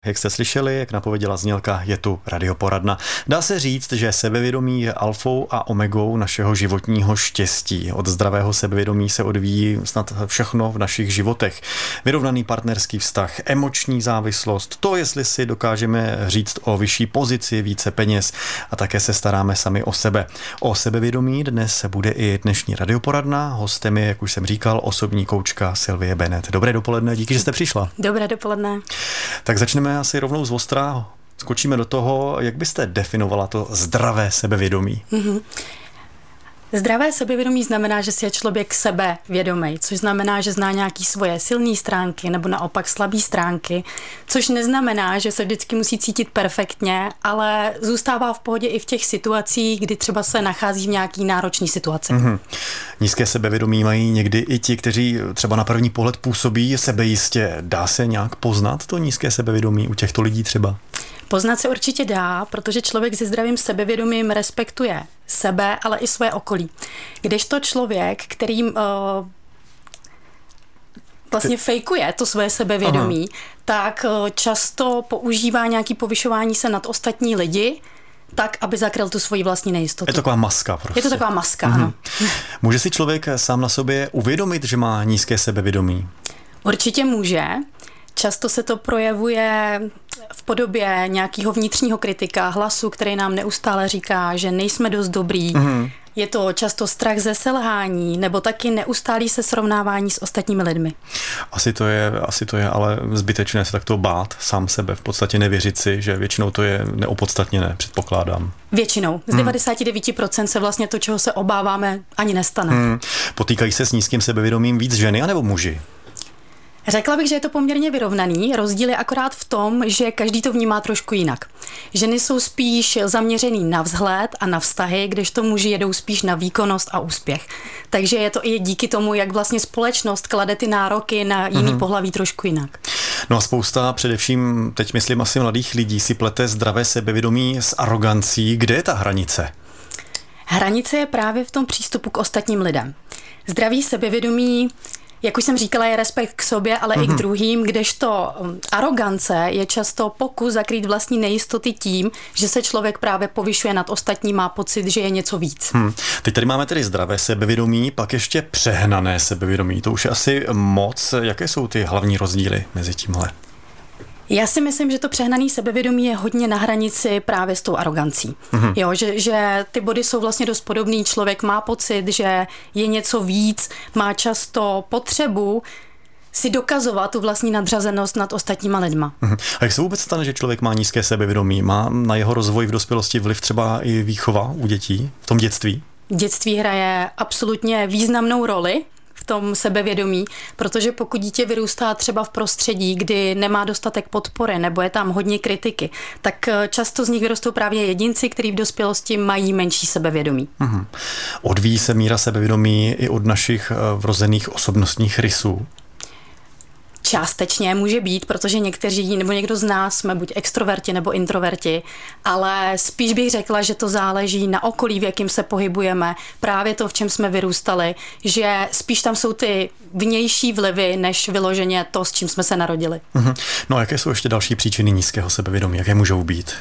Jak jste slyšeli, jak napověděla znělka, je tu radioporadna. Dá se říct, že sebevědomí je alfou a omegou našeho životního štěstí. Od zdravého sebevědomí se odvíjí snad všechno v našich životech. Vyrovnaný partnerský vztah, emoční závislost, to, jestli si dokážeme říct o vyšší pozici, více peněz a také se staráme sami o sebe. O sebevědomí dnes bude i dnešní radioporadna. Hostem je, jak už jsem říkal, osobní koučka Sylvie Bennett. Dobré dopoledne, díky, že jste přišla. Dobré dopoledne. Tak začneme asi rovnou z ostra. Skočíme do toho, jak byste definovala to zdravé sebevědomí? Zdravé sebevědomí znamená, že si je člověk sebevědomý, což znamená, že zná nějaké svoje silné stránky nebo naopak slabé stránky, což neznamená, že se vždycky musí cítit perfektně, ale zůstává v pohodě i v těch situacích, kdy třeba se nachází v nějaký náročné situaci. Nízké sebevědomí mají někdy i ti, kteří třeba na první pohled působí sebejistě. Dá se nějak poznat to nízké sebevědomí u těchto lidí třeba? Poznat se určitě dá, protože člověk se zdravým sebevědomím respektuje sebe, ale i své okolí. Kdežto člověk, který vlastně fejkuje to svoje sebevědomí, tak často používá nějaké povyšování se nad ostatní lidi, tak, aby zakryl tu svoji vlastní nejistotu. Je to taková maska prostě. Je to taková maska, ano. Může si člověk sám na sobě uvědomit, že má nízké sebevědomí? Určitě může. Často se to projevuje v podobě nějakého vnitřního kritika, hlasu, který nám neustále říká, že nejsme dost dobrý. Je to často strach ze selhání, nebo taky neustálý se srovnávání s ostatními lidmi. Asi to je ale zbytečné se takto bát sám sebe, v podstatě nevěřit si, že většinou to je neopodstatněné, předpokládám. Většinou. Z 99% se vlastně to, čeho se obáváme, ani nestane. Potýkají se s nízkým sebevědomím víc ženy anebo muži? Řekla bych, že je to poměrně vyrovnaný. Rozdíl je akorát v tom, že každý to vnímá trošku jinak. Ženy jsou spíš zaměřený na vzhled a na vztahy, kdežto muži jedou spíš na výkonnost a úspěch. Takže je to i díky tomu, jak vlastně společnost klade ty nároky na jiný pohlaví trošku jinak. No a spousta, především teď myslím asi mladých lidí, si plete zdravé sebevědomí s arogancí. Kde je ta hranice? Hranice je právě v tom přístupu k ostatním lidem. Zdravý sebevědomí, jak už jsem říkala, je respekt k sobě, ale i k druhým, kdežto arogance je často pokus zakrýt vlastní nejistoty tím, že se člověk právě povyšuje nad ostatní, má pocit, že je něco víc. Teď tady máme tedy zdravé sebevědomí, pak ještě přehnané sebevědomí. To už je asi moc. Jaké jsou ty hlavní rozdíly mezi tímhle? Já si myslím, že to přehnané sebevědomí je hodně na hranici právě s tou arogancí. Jo, že ty body jsou vlastně dost podobný. Člověk má pocit, že je něco víc, má často potřebu si dokazovat tu vlastní nadřazenost nad ostatníma lidma. A jak se vůbec stane, že člověk má nízké sebevědomí? Má na jeho rozvoj v dospělosti vliv třeba i výchova u dětí v tom dětství? Dětství hraje absolutně významnou roli v tom sebevědomí, protože pokud dítě vyrůstá třeba v prostředí, kdy nemá dostatek podpory nebo je tam hodně kritiky, tak často z nich vyrostou právě jedinci, kteří v dospělosti mají menší sebevědomí. Odvíjí se míra sebevědomí i od našich vrozených osobnostních rysů? Částečně může být, protože někteří nebo někdo z nás jsme buď extroverti nebo introverti, ale spíš bych řekla, že to záleží na okolí, v jakém se pohybujeme, právě to, v čem jsme vyrůstali, že spíš tam jsou ty vnější vlivy, než vyloženě to, s čím jsme se narodili. No a jaké jsou ještě další příčiny nízkého sebevědomí? Jaké můžou být?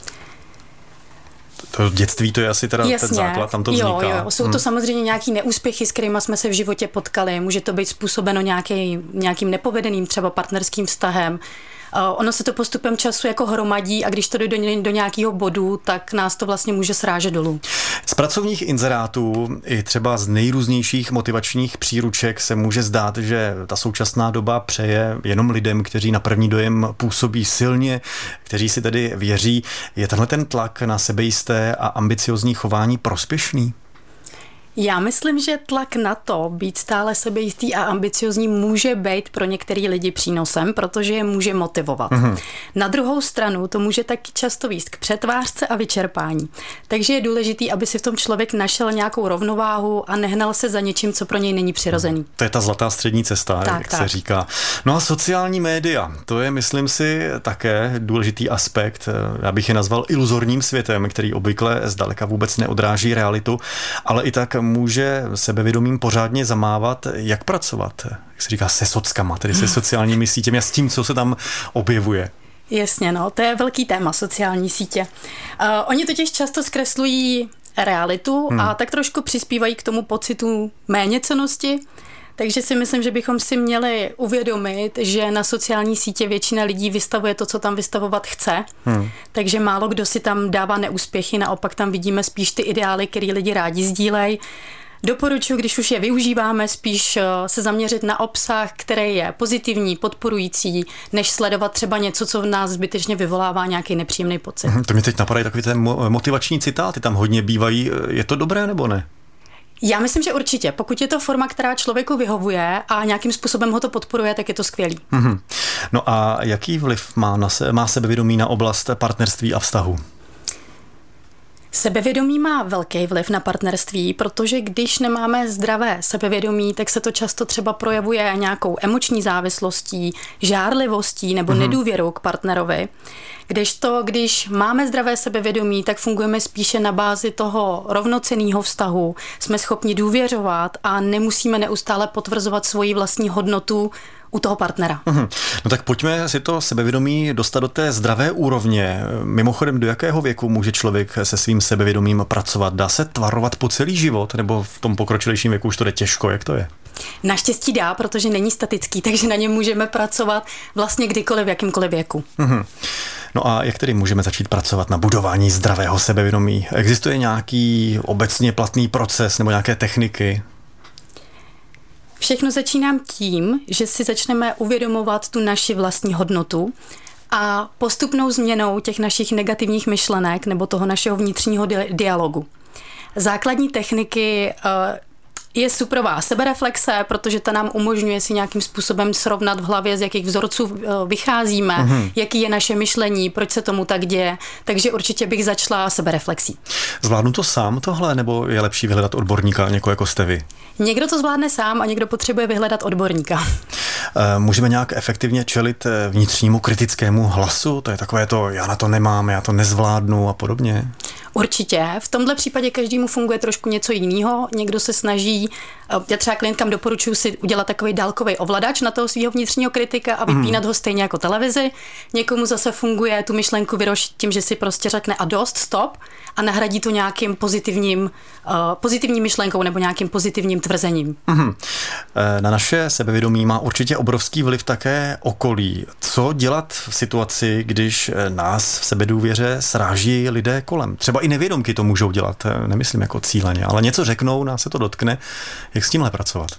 To dětství, to je asi teda ten základ, tam to vzniká. Jo. Jsou to samozřejmě nějaký neúspěchy, s kterými jsme se v životě potkali. Může to být způsobeno nějakým nepovedeným třeba partnerským vztahem. Ono se to postupem času jako hromadí a když to jde do nějakého bodu, tak nás to vlastně může srážet dolů. Z pracovních inzerátů i třeba z nejrůznějších motivačních příruček se může zdát, že ta současná doba přeje jenom lidem, kteří na první dojem působí silně, kteří si tedy věří. Je tenhle ten tlak na sebejisté a ambiciozní chování prospěšný? Já myslím, že tlak na to být stále sebejistý a ambiciozní může být pro některý lidi přínosem, protože je může motivovat. Na druhou stranu to může taky často vést k přetvářce a vyčerpání. Takže je důležitý, aby si v tom člověk našel nějakou rovnováhu a nehnal se za něčím, co pro něj není přirozený. To je ta zlatá střední cesta, jak se říká. No a sociální média, to je, myslím si, také důležitý aspekt. Já bych je nazval iluzorním světem, který obvykle zdaleka vůbec neodráží realitu, ale i tak může sebevědomím pořádně zamávat, jak pracovat, jak se říká, se sockama, tedy se sociálními sítěmi a s tím, co se tam objevuje. Jasně, no, to je velký téma, sociální sítě. Oni totiž často zkreslují realitu a tak trošku přispívají k tomu pocitu méněcennosti. Takže si myslím, že bychom si měli uvědomit, že na sociální sítě většina lidí vystavuje to, co tam vystavovat chce. Takže málo kdo si tam dává neúspěchy, naopak tam vidíme spíš ty ideály, které lidi rádi sdílejí. Doporučuji, když už je využíváme, spíš se zaměřit na obsah, který je pozitivní, podporující, než sledovat třeba něco, co v nás zbytečně vyvolává nějaký nepříjemný pocit. To mi teď napadají takové motivační citáty, tam hodně bývají. Je to dobré nebo ne? Já myslím, že určitě. Pokud je to forma, která člověku vyhovuje a nějakým způsobem ho to podporuje, tak je to skvělý. No a jaký vliv má sebevědomí na oblast partnerství a vztahu? Sebevědomí má velký vliv na partnerství, protože když nemáme zdravé sebevědomí, tak se to často třeba projevuje nějakou emoční závislostí, žárlivostí nebo nedůvěrou k partnerovi. Kdežto, když máme zdravé sebevědomí, tak fungujeme spíše na bázi toho rovnocenného vztahu. Jsme schopni důvěřovat a nemusíme neustále potvrzovat svoji vlastní hodnotu u toho partnera. No tak pojďme si to sebevědomí dostat do té zdravé úrovně. Mimochodem, do jakého věku může člověk se svým sebevědomím pracovat? Dá se tvarovat po celý život, nebo v tom pokročilejším věku už to jde těžko? Jak to je? Naštěstí dá, protože není statický, takže na něm můžeme pracovat vlastně kdykoliv, v jakýmkoliv věku. No a jak tedy můžeme začít pracovat na budování zdravého sebevědomí? Existuje nějaký obecně platný proces nebo nějaké techniky? Všechno začínám tím, že si začneme uvědomovat tu naši vlastní hodnotu a postupnou změnou těch našich negativních myšlenek nebo toho našeho vnitřního dialogu. Základní techniky je suprová sebereflexe, protože ta nám umožňuje si nějakým způsobem srovnat v hlavě, z jakých vzorců vycházíme, jaký je naše myšlení, proč se tomu tak děje. Takže určitě bych začala sebereflexí. Zvládnu to sám tohle, nebo je lepší vyhledat odborníka, někoho jako jste vy? Někdo to zvládne sám a někdo potřebuje vyhledat odborníka. Můžeme nějak efektivně čelit vnitřnímu kritickému hlasu? To je takové to, já na to nemám, já to nezvládnu a podobně? Určitě. V tomhle případě každému funguje trošku něco jiného. Někdo se snaží, já třeba klientkám doporučuji si udělat takový dálkový ovladač na toho svého vnitřního kritika a vypínat ho stejně jako televizi. Někomu zase funguje tu myšlenku vyrošit tím, že si prostě řekne a dost, stop a nahradí to nějakým pozitivní myšlenkou nebo nějakým pozitivním tvrzením. Na naše sebevědomí má určitě obrovský vliv také okolí. Co dělat v situaci, když nás v sebedůvěře sráží lidé kolem? Třeba i nevědomky to můžou dělat, nemyslím jako cíleně, ale něco řeknou, nás se to dotkne. Jak s tímhle pracovat?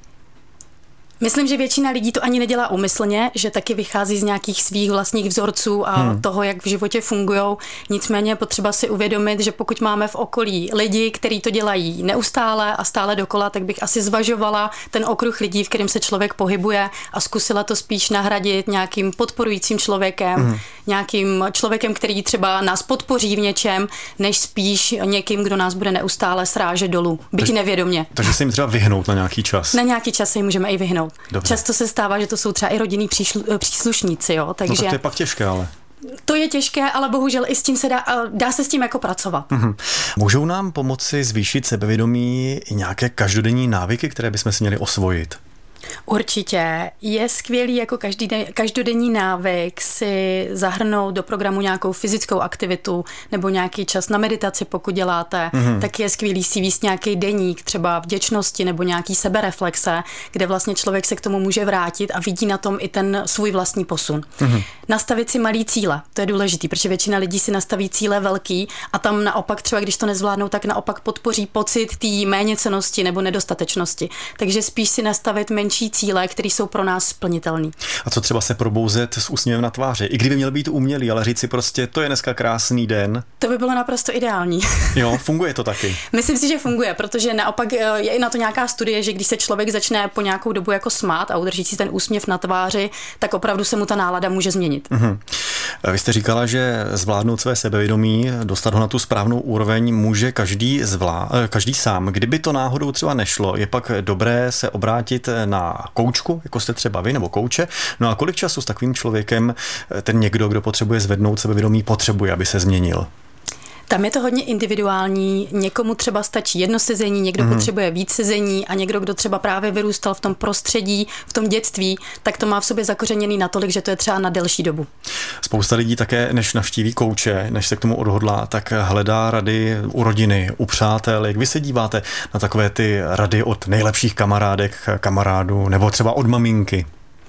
Myslím, že většina lidí to ani nedělá úmyslně, že taky vychází z nějakých svých vlastních vzorců a toho, jak v životě fungujou. Nicméně je potřeba si uvědomit, že pokud máme v okolí lidi, kteří to dělají neustále a stále dokola, tak bych asi zvažovala ten okruh lidí, v kterém se člověk pohybuje a zkusila to spíš nahradit nějakým podporujícím člověkem, nějakým člověkem, který třeba nás podpoří v něčem, než spíš někým, kdo nás bude neustále srážet dolů, byť nevědomě. Takže se jim třeba vyhnout na nějaký čas. Na nějaký čas se jim můžeme i vyhnout. Dobře. Často se stává, že to jsou třeba i rodinní příslušníci, jo, takže... No tak to je pak těžké, ale... To je těžké, ale bohužel i s tím se dá se s tím jako pracovat. Můžou nám pomoci zvýšit sebevědomí i nějaké každodenní návyky, které bychom si měli osvojit? Určitě. Je skvělý jako každodenní návyk si zahrnout do programu nějakou fyzickou aktivitu nebo nějaký čas na meditaci, pokud děláte, tak je skvělý si víc nějaký deník, třeba vděčnosti nebo nějaký sebereflexe, kde vlastně člověk se k tomu může vrátit a vidí na tom i ten svůj vlastní posun. Nastavit si malý cíle, to je důležitý, protože většina lidí si nastaví cíle velký a tam naopak třeba, když to nezvládnou, tak naopak podpoří pocit té méněcennosti nebo nedostatečnosti. Takže spíš si nastavit menší cíle, které jsou pro nás splnitelné. A co třeba se probouzet s úsměvem na tváři? I kdyby měl být umělý, ale říct si prostě, to je dneska krásný den. To by bylo naprosto ideální. Jo, funguje to taky. Myslím si, že funguje, protože naopak je i na to nějaká studie, že když se člověk začne po nějakou dobu jako smát a udrží si ten úsměv na tváři, tak opravdu se mu ta nálada může změnit. Vy jste říkala, že zvládnout své sebevědomí, dostat ho na tu správnou úroveň, může každý sám. Kdyby to náhodou třeba nešlo, je pak dobré se obrátit na koučku, jako jste třeba vy, nebo kouče. No a kolik času s takovým člověkem ten někdo, kdo potřebuje zvednout sebevědomí, potřebuje, aby se změnil? Tam je to hodně individuální, někomu třeba stačí jedno sezení, někdo potřebuje víc sezení a někdo, kdo třeba právě vyrůstal v tom prostředí, v tom dětství, tak to má v sobě zakořeněný natolik, že to je třeba na delší dobu. Spousta lidí také, než navštíví kouče, než se k tomu odhodlá, tak hledá rady u rodiny, u přátel. Jak vy se díváte na takové ty rady od nejlepších kamarádek, kamarádů nebo třeba od maminky?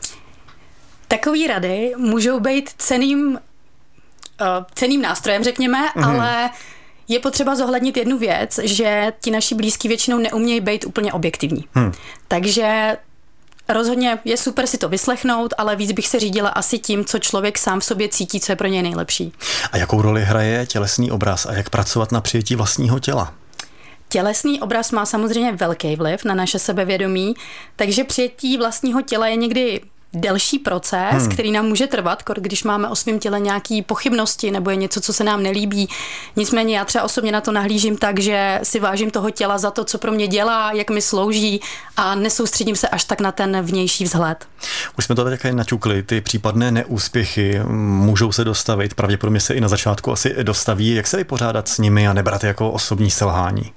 Takové rady můžou být cenným nástrojem, řekněme, ale je potřeba zohlednit jednu věc, že ti naši blízkí většinou neumějí být úplně objektivní. Takže rozhodně je super si to vyslechnout, ale víc bych se řídila asi tím, co člověk sám v sobě cítí, co je pro něj nejlepší. A jakou roli hraje tělesný obraz a jak pracovat na přijetí vlastního těla? Tělesný obraz má samozřejmě velký vliv na naše sebevědomí, takže přijetí vlastního těla je někdy delší proces, který nám může trvat, když máme o svém těle nějaké pochybnosti nebo je něco, co se nám nelíbí. Nicméně já třeba osobně na to nahlížím tak, že si vážím toho těla za to, co pro mě dělá, jak mi slouží a nesoustředím se až tak na ten vnější vzhled. Už jsme to také naťukli, ty případné neúspěchy můžou se dostavit, pravděpodobně se i na začátku asi dostaví. Jak se vypořádat s nimi a nebrat jako osobní selhání?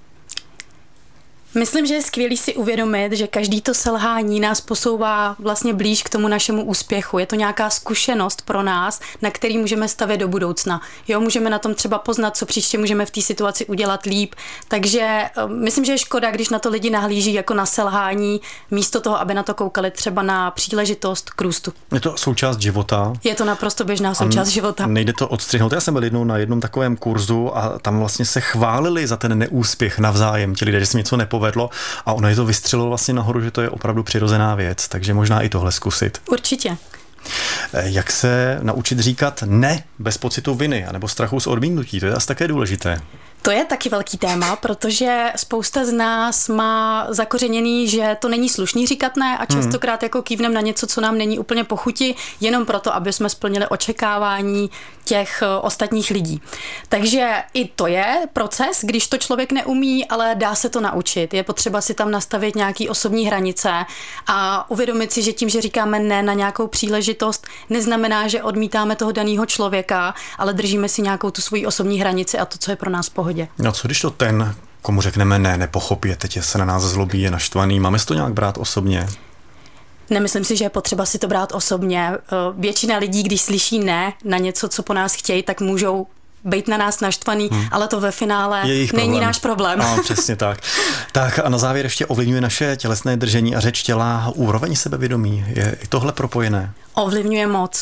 Myslím, že je skvělý si uvědomit, že každý to selhání nás posouvá vlastně blíž k tomu našemu úspěchu. Je to nějaká zkušenost pro nás, na který můžeme stavět do budoucna. Jo, můžeme na tom třeba poznat, co příště můžeme v té situaci udělat líp. Takže myslím, že je škoda, když na to lidi nahlíží jako na selhání, místo toho, aby na to koukali třeba na příležitost k růstu. Je to součást života. Je to naprosto běžná součást života. Nejde to odstřihnout. Já jsem byl jednou na jednom takovém kurzu a tam vlastně se chválili za ten neúspěch navzájem. Ti lidé, že se něco nepovedlo a ono je to vystřelilo vlastně nahoru, že to je opravdu přirozená věc, takže možná i tohle zkusit. Určitě. Jak se naučit říkat ne bez pocitu viny anebo strachu z odmítnutí, to je asi také důležité. To je taky velký téma, protože spousta z nás má zakořeněný, že to není slušný říkat ne a častokrát jako kývnem na něco, co nám není úplně po chuti, jenom proto, aby jsme splnili očekávání těch ostatních lidí. Takže i to je proces, když to člověk neumí, ale dá se to naučit. Je potřeba si tam nastavit nějaký osobní hranice a uvědomit si, že tím, že říkáme ne na nějakou příležitost, neznamená, že odmítáme toho daného člověka, ale držíme si nějakou tu svoji osobní hranici a to, co je pro nás v pohodě. No co když to ten, komu řekneme ne, nepochopí, teď se na nás zlobí, je naštvaný, máme si to nějak brát osobně? Nemyslím si, že je potřeba si to brát osobně. Většina lidí, když slyší ne na něco, co po nás chtějí, tak můžou být na nás naštvaný, ale to ve finále není náš problém. No, přesně tak. Tak a na závěr ještě ovlivňuje naše tělesné držení a řeč těla úroveň sebevědomí. Je i tohle propojené? Ovlivňuje moc.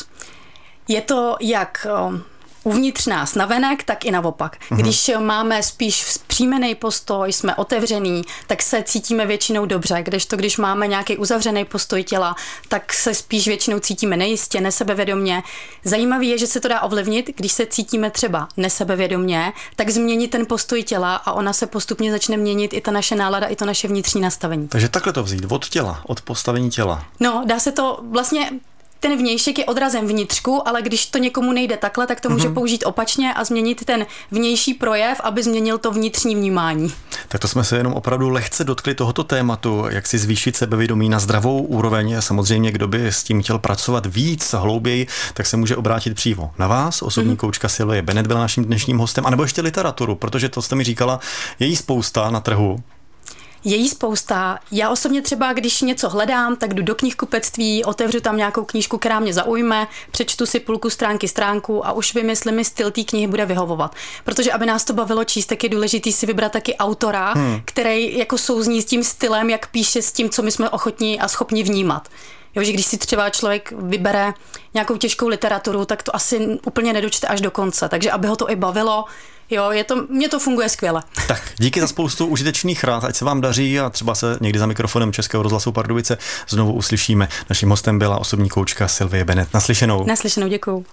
Je to jak uvnitř nás navenek, tak i naopak. Když máme spíš vzpřímený postoj, jsme otevřený, tak se cítíme většinou dobře, kdežto když máme nějaký uzavřený postoj těla, tak se spíš většinou cítíme nejistě, nesebevědomně. Zajímavý je, že se to dá ovlivnit, když se cítíme třeba nesebevědomně, tak změnit ten postoj těla a ona se postupně začne měnit i ta naše nálada, i to naše vnitřní nastavení. Takže takhle to vzít od těla, od postavení těla. No, dá se to vlastně. Ten vnějšek je odrazem vnitřku, ale když to někomu nejde takhle, tak to může použít opačně a změnit ten vnější projev, aby změnil to vnitřní vnímání. Tak to jsme se jenom opravdu lehce dotkli tohoto tématu, jak si zvýšit sebevědomí na zdravou úroveň. Samozřejmě, kdo by s tím chtěl pracovat víc a hlouběji, tak se může obrátit přímo na vás. Osobní koučka Sylvie Bennett byla naším dnešním hostem, anebo ještě literaturu, protože to jste mi říkala, je jí spousta na trhu. Je jí spousta. Já osobně třeba, když něco hledám, tak jdu do knihkupectví, otevřu tam nějakou knížku, která mě zaujme, přečtu si půlku stránku a už vím, jestli mi styl té knihy bude vyhovovat. Protože aby nás to bavilo číst, tak je důležitý si vybrat taky autora, který jako souzní s tím stylem, jak píše s tím, co my jsme ochotní a schopni vnímat. Jo, že když si třeba člověk vybere nějakou těžkou literaturu, tak to asi úplně nedočte až do konce. Takže aby ho to i bavilo, jo, mně to funguje skvěle. Tak, díky za spoustu užitečných rád, ať se vám daří a třeba se někdy za mikrofonem Českého rozhlasu Pardubice znovu uslyšíme. Naším hostem byla osobní koučka Sylvie Bennett. Naslyšenou. Naslyšenou, děkuju.